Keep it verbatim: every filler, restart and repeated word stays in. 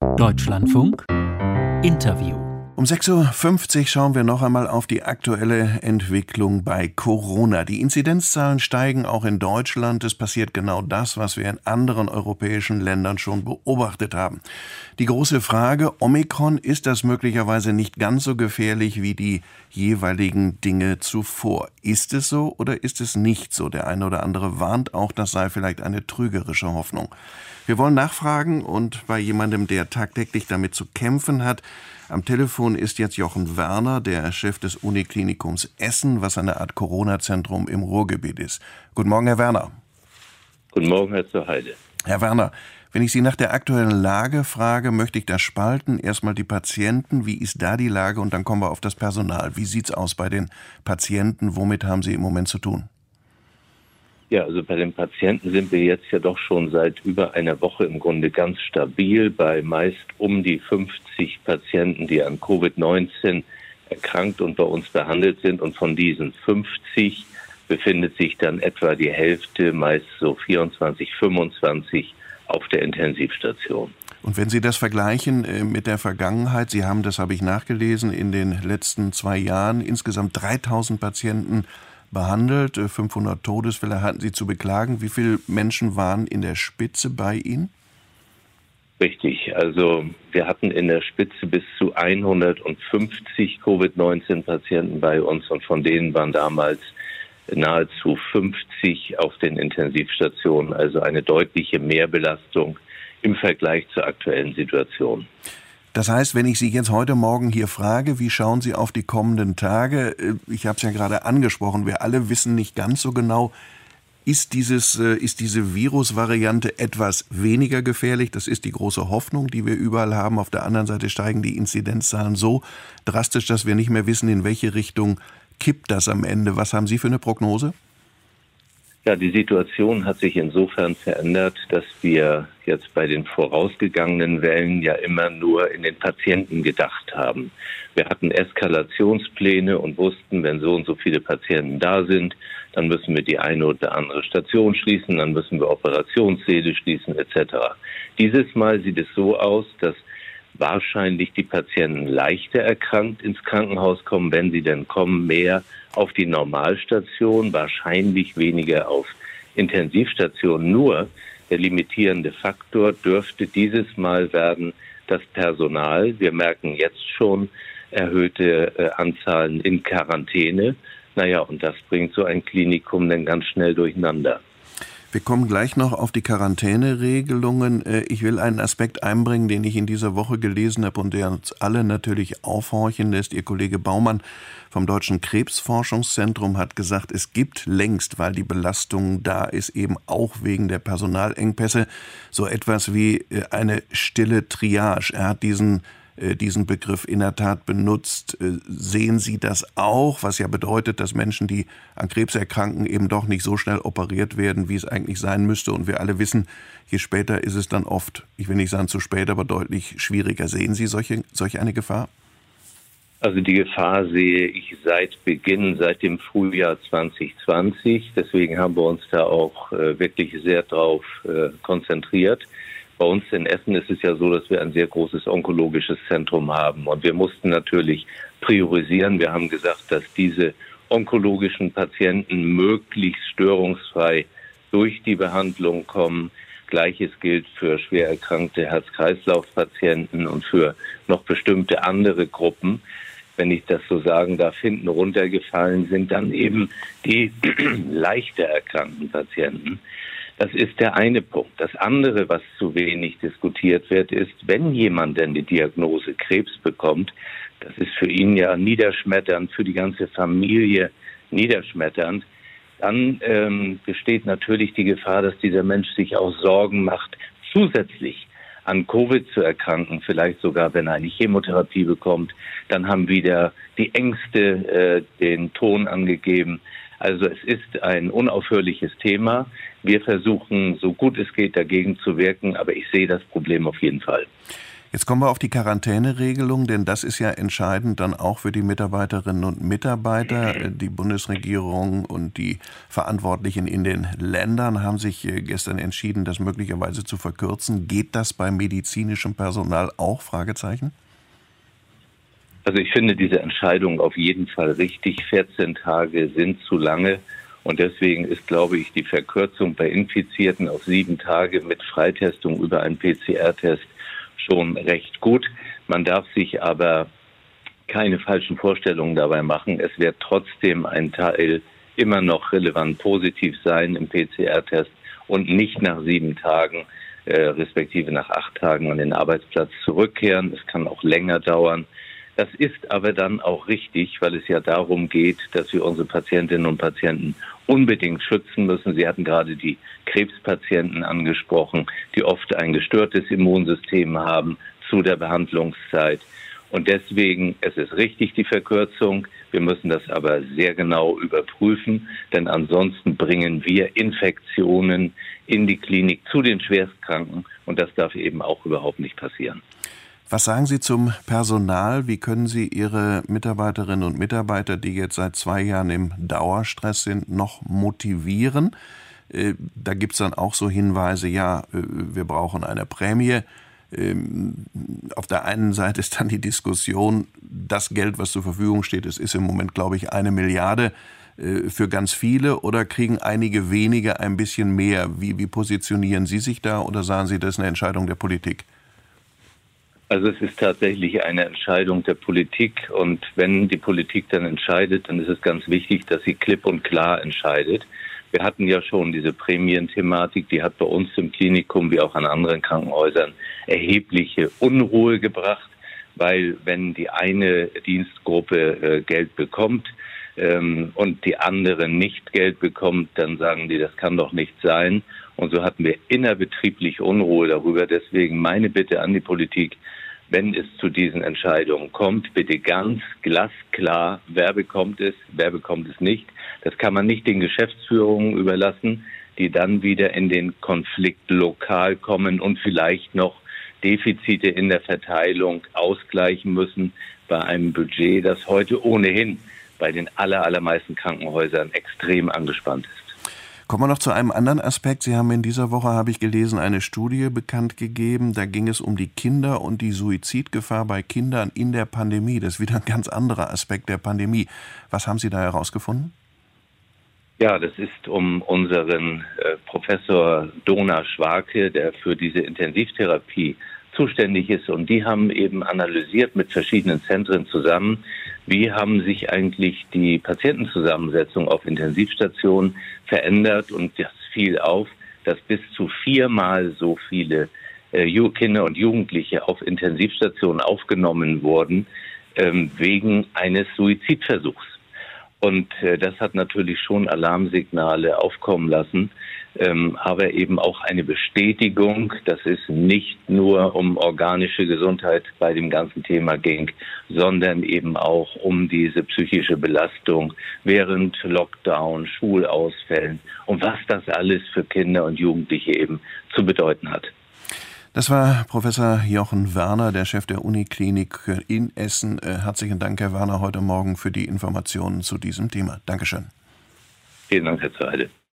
Deutschlandfunk Interview. Um sechs Uhr fünfzig schauen wir noch einmal auf die aktuelle Entwicklung bei Corona. Die Inzidenzzahlen steigen auch in Deutschland. Es passiert genau das, was wir in anderen europäischen Ländern schon beobachtet haben. Die große Frage, Omikron, ist das möglicherweise nicht ganz so gefährlich wie die jeweiligen Dinge zuvor? Ist es so oder ist es nicht so? Der eine oder andere warnt auch, das sei vielleicht eine trügerische Hoffnung. Wir wollen nachfragen und bei jemandem, der tagtäglich damit zu kämpfen hat. Am Telefon ist jetzt Jochen Werner, der Chef des Uniklinikums Essen, was eine Art Corona-Zentrum im Ruhrgebiet ist. Guten Morgen, Herr Werner. Guten Morgen, Herr Zuheide. Herr Werner, wenn ich Sie nach der aktuellen Lage frage, möchte ich das spalten. Erstmal die Patienten, wie ist da die Lage? Und dann kommen wir auf das Personal. Wie sieht's aus bei den Patienten? Womit haben Sie im Moment zu tun? Ja, also bei den Patienten sind wir jetzt ja doch schon seit über einer Woche im Grunde ganz stabil bei meist um die fünfzig Patienten, die an Covid neunzehn erkrankt und bei uns behandelt sind. Und von diesen fünfzig befindet sich dann etwa die Hälfte, meist so vierundzwanzig, fünfundzwanzig auf der Intensivstation. Und wenn Sie das vergleichen äh, mit der Vergangenheit, Sie haben, das habe ich nachgelesen, in den letzten zwei Jahren insgesamt dreitausend Patienten behandelt, fünfhundert Todesfälle hatten Sie zu beklagen. Wie viele Menschen waren in der Spitze bei Ihnen? Richtig, also wir hatten in der Spitze bis zu hundertfünfzig Covid neunzehn Patienten bei uns und von denen waren damals nahezu fünfzig auf den Intensivstationen, also eine deutliche Mehrbelastung im Vergleich zur aktuellen Situation. Das heißt, wenn ich Sie jetzt heute Morgen hier frage, wie schauen Sie auf die kommenden Tage? Ich habe es ja gerade angesprochen, wir alle wissen nicht ganz so genau, ist, dieses, ist diese Virusvariante etwas weniger gefährlich? Das ist die große Hoffnung, die wir überall haben. Auf der anderen Seite steigen die Inzidenzzahlen so drastisch, dass wir nicht mehr wissen, in welche Richtung kippt das am Ende. Was haben Sie für eine Prognose? Ja, die Situation hat sich insofern verändert, dass wir jetzt bei den vorausgegangenen Wellen ja immer nur in den Patienten gedacht haben. Wir hatten Eskalationspläne und wussten, wenn so und so viele Patienten da sind, dann müssen wir die eine oder andere Station schließen, dann müssen wir Operationssäle schließen et cetera. Dieses Mal sieht es so aus, dass wahrscheinlich die Patienten leichter erkrankt ins Krankenhaus kommen, wenn sie denn kommen, mehr auf die Normalstation, wahrscheinlich weniger auf Intensivstationen. Nur der limitierende Faktor dürfte dieses Mal werden das Personal. Wir merken jetzt schon erhöhte äh, Anzahlen in Quarantäne. Naja, und das bringt so ein Klinikum dann ganz schnell durcheinander. Wir kommen gleich noch auf die Quarantäneregelungen. Ich will einen Aspekt einbringen, den ich in dieser Woche gelesen habe und der uns alle natürlich aufhorchen lässt. Ihr Kollege Baumann vom Deutschen Krebsforschungszentrum hat gesagt, es gibt längst, weil die Belastung da ist, eben auch wegen der Personalengpässe, so etwas wie eine stille Triage. Er hat diesen diesen Begriff in der Tat benutzt. Sehen Sie das auch, was ja bedeutet, dass Menschen, die an Krebs erkranken, eben doch nicht so schnell operiert werden, wie es eigentlich sein müsste? Und wir alle wissen, je später ist es dann oft, ich will nicht sagen zu spät, aber deutlich schwieriger. Sehen Sie solche, solch eine Gefahr? Also die Gefahr sehe ich seit Beginn, seit dem Frühjahr zwanzig zwanzig. Deswegen haben wir uns da auch äh, wirklich sehr drauf äh, konzentriert. Bei uns in Essen ist es ja so, dass wir ein sehr großes onkologisches Zentrum haben. Und wir mussten natürlich priorisieren. Wir haben gesagt, dass diese onkologischen Patienten möglichst störungsfrei durch die Behandlung kommen. Gleiches gilt für schwer erkrankte Herz-Kreislauf-Patienten und für noch bestimmte andere Gruppen. Wenn ich das so sagen darf, hinten runtergefallen sind dann eben die leichter erkrankten Patienten. Das ist der eine Punkt. Das andere, was zu wenig diskutiert wird, ist, wenn jemand denn die Diagnose Krebs bekommt, das ist für ihn ja niederschmetternd, für die ganze Familie niederschmetternd, dann ähm, besteht natürlich die Gefahr, dass dieser Mensch sich auch Sorgen macht, zusätzlich an Covid zu erkranken, vielleicht sogar, wenn er eine Chemotherapie bekommt. Dann haben wieder die Ängste äh, den Ton angegeben. Also es ist ein unaufhörliches Thema. Wir versuchen, so gut es geht, dagegen zu wirken, aber ich sehe das Problem auf jeden Fall. Jetzt kommen wir auf die Quarantäneregelung, denn das ist ja entscheidend dann auch für die Mitarbeiterinnen und Mitarbeiter. Die Bundesregierung und die Verantwortlichen in den Ländern haben sich gestern entschieden, das möglicherweise zu verkürzen. Geht das bei medizinischem Personal auch? Fragezeichen. Also ich finde diese Entscheidung auf jeden Fall richtig. vierzehn Tage sind zu lange. Und deswegen ist, glaube ich, die Verkürzung bei Infizierten auf sieben Tage mit Freitestung über einen P C R-Test schon recht gut. Man darf sich aber keine falschen Vorstellungen dabei machen. Es wird trotzdem ein Teil immer noch relevant positiv sein im P C R-Test und nicht nach sieben Tagen, äh, respektive nach acht Tagen an den Arbeitsplatz zurückkehren. Es kann auch länger dauern. Das ist aber dann auch richtig, weil es ja darum geht, dass wir unsere Patientinnen und Patienten unbedingt schützen müssen. Sie hatten gerade die Krebspatienten angesprochen, die oft ein gestörtes Immunsystem haben zu der Behandlungszeit. Und deswegen, es ist richtig, die Verkürzung. Wir müssen das aber sehr genau überprüfen, denn ansonsten bringen wir Infektionen in die Klinik zu den Schwerstkranken. Und das darf eben auch überhaupt nicht passieren. Was sagen Sie zum Personal? Wie können Sie Ihre Mitarbeiterinnen und Mitarbeiter, die jetzt seit zwei Jahren im Dauerstress sind, noch motivieren? Da gibt es dann auch so Hinweise, ja, wir brauchen eine Prämie. Auf der einen Seite ist dann die Diskussion, das Geld, was zur Verfügung steht, es ist im Moment, glaube ich, eine Milliarde für ganz viele, oder kriegen einige wenige ein bisschen mehr? Wie, wie positionieren Sie sich da, oder sagen Sie, das ist eine Entscheidung der Politik? Also es ist tatsächlich eine Entscheidung der Politik, und wenn die Politik dann entscheidet, dann ist es ganz wichtig, dass sie klipp und klar entscheidet. Wir hatten ja schon diese Prämienthematik, die hat bei uns im Klinikum wie auch an anderen Krankenhäusern erhebliche Unruhe gebracht, weil wenn die eine Dienstgruppe äh, Geld bekommt ähm, und die andere nicht Geld bekommt, dann sagen die, das kann doch nicht sein. Und so hatten wir innerbetriebliche Unruhe darüber. Deswegen meine Bitte an die Politik, wenn es zu diesen Entscheidungen kommt, bitte ganz glasklar, wer bekommt es, wer bekommt es nicht. Das kann man nicht den Geschäftsführungen überlassen, die dann wieder in den Konflikt lokal kommen und vielleicht noch Defizite in der Verteilung ausgleichen müssen bei einem Budget, das heute ohnehin bei den aller, allermeisten Krankenhäusern extrem angespannt ist. Kommen wir noch zu einem anderen Aspekt. Sie haben in dieser Woche, habe ich gelesen, eine Studie bekannt gegeben. Da ging es um die Kinder und die Suizidgefahr bei Kindern in der Pandemie. Das ist wieder ein ganz anderer Aspekt der Pandemie. Was haben Sie da herausgefunden? Ja, das ist um unseren äh, Professor Dona Schwarke, der für diese Intensivtherapie zuständig ist. Und die haben eben analysiert mit verschiedenen Zentren zusammen, wie haben sich eigentlich die Patientenzusammensetzung auf Intensivstationen verändert. Und das fiel auf, dass bis zu viermal so viele äh, Kinder und Jugendliche auf Intensivstationen aufgenommen wurden ähm, wegen eines Suizidversuchs. Und äh, das hat natürlich schon Alarmsignale aufkommen lassen, ähm, aber eben auch eine Bestätigung, dass es nicht nur um organische Gesundheit bei dem ganzen Thema ging, sondern eben auch um diese psychische Belastung während Lockdown, Schulausfällen und was das alles für Kinder und Jugendliche eben zu bedeuten hat. Das war Professor Jochen Werner, der Chef der Uniklinik in Essen. Herzlichen Dank, Herr Werner, heute Morgen für die Informationen zu diesem Thema. Dankeschön. Vielen Dank, Herr Zeide.